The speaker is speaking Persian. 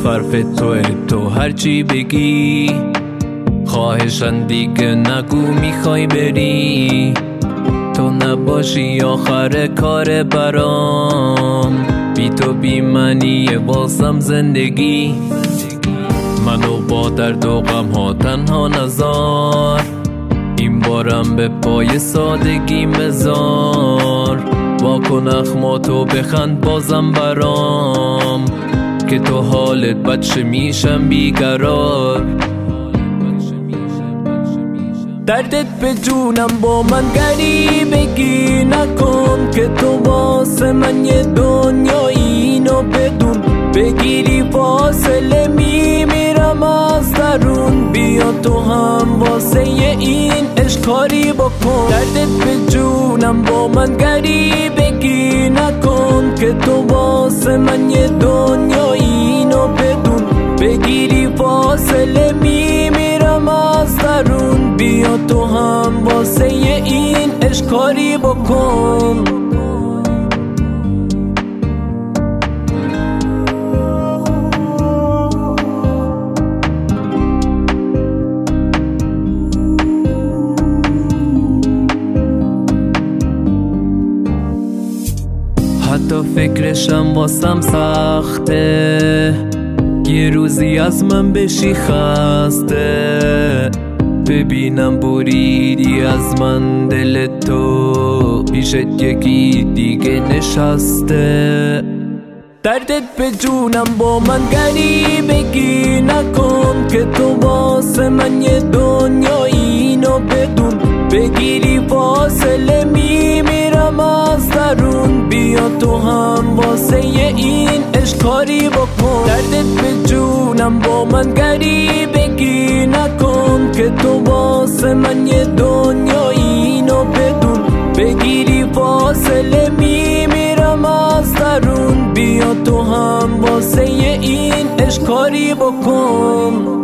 حرف تو هرچی بگی، خواهشن دیگه نگو میخوای بری. تو نباشی آخر کار برام، بی تو بی منی واسم زندگی. منو با درد و غم ها تنها نذار، این بارم به پای سادگی مزار. واکن اخماتو بخند بازم برام، که تو حالت بچه میشم بیقرار. دردت به جونم با من غریبگی نکن، که تو واسه من یه دنیایی. اینو بدون بگیری فاصله میمیرم از درون. بیا تو هم واسه این عشق کاری بکن. دردت به جونم با من غریبگی نکن، که تو واسه من یه دنیایی. اینو بدون بگیری فاصله میمیرم از درون. بیا تو هم واسه این عشق کاری بکن. حتی فکرشم واسم سخته، یه روزی از من بشی خسته. ببینم بریدی از من دل تو، پیشت یکی دیگه نشسته. دردت به جونم با من غریبگی نکن، که تو واسه من یه دنیایی. اینو بدون بگیری فاصله میمیرم از درون. بیا تو هم واسه این عشق کاری بکن. دردت به جونم با من غریبگی نکن، که تو واسه من یه دنیایی. اینو بدون بگیری فاصله میمیرم از درون. بیا تو هم واسه این عشق کاری بکن.